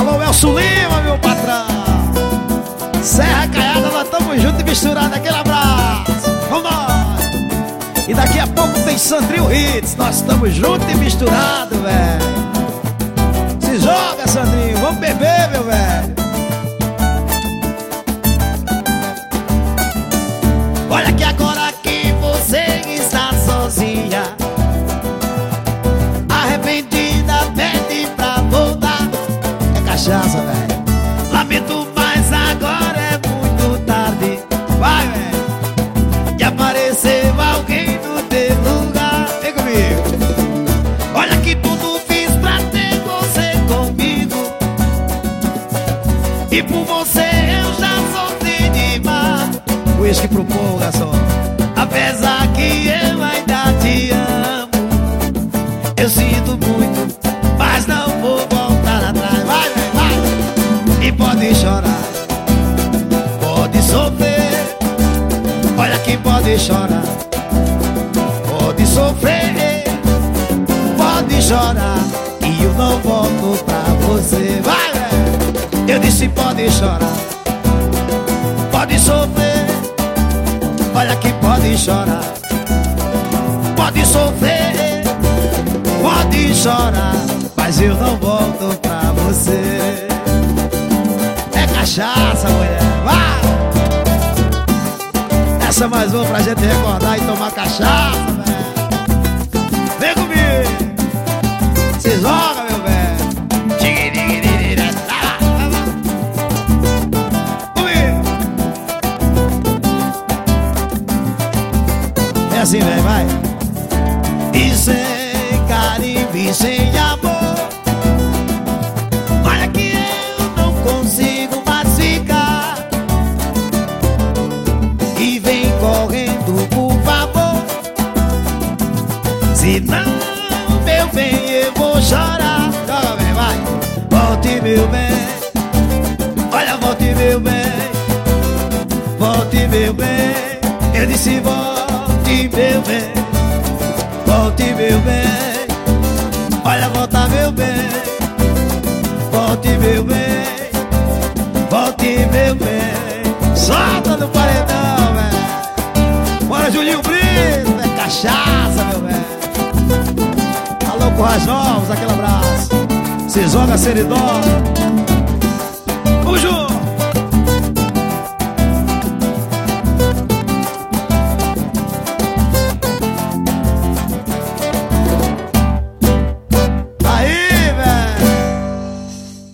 Alô, Elcio Lima, meu patrão. Serra Caiada, nós estamos juntos e misturados. Aquele abraço. Vamos nós. E daqui a pouco tem Sandrinho Hits. Nós estamos juntos e misturados, velho. Se joga, Sandrinho. Vamos beber, meu velho. Olha que agora que você está sozinha, arrependida, pede pra voltar. É cachaça, velho. Lamento, mas agora é muito tarde. Vai, velho. E apareceu alguém no teu lugar. Vem comigo. Olha que tudo fiz pra ter você comigo, e por você eu já sofri demais. Uísque pro povo, garçom. Apesar que eu ainda te amo, eu sinto muito, mas não vou voltar atrás. Vai, vai, vai. E pode chorar, pode sofrer. Olha que pode chorar, pode sofrer, pode chorar, e eu não volto pra você. Vai, velho. Eu disse pode chorar, pode sofrer. Olha que pode chorar, pode sofrer, pode chorar, mas eu não volto pra você. É cachaça, mulher, vai! Essa é mais uma pra gente recordar e tomar cachaça, velho. Vem comigo, se joga, meu velho. É assim, velho, vai. E sem carinho e sem amor, olha que eu não consigo mais ficar. E vem correndo, por favor, senão, meu bem, eu vou chorar. Joga, bem, vai. Volte, meu bem. Olha, volte, meu bem. Volte, meu bem. Eu disse volte, meu bem, volte, meu bem. Olha, volta, meu bem. Volte, meu bem. Volte, meu bem. Solta no paredão, velho. Bora, Julinho Brito. É cachaça, meu velho. Alô, Corrais Novos, aquele abraço. Se joga, Seridó. Vamos junto.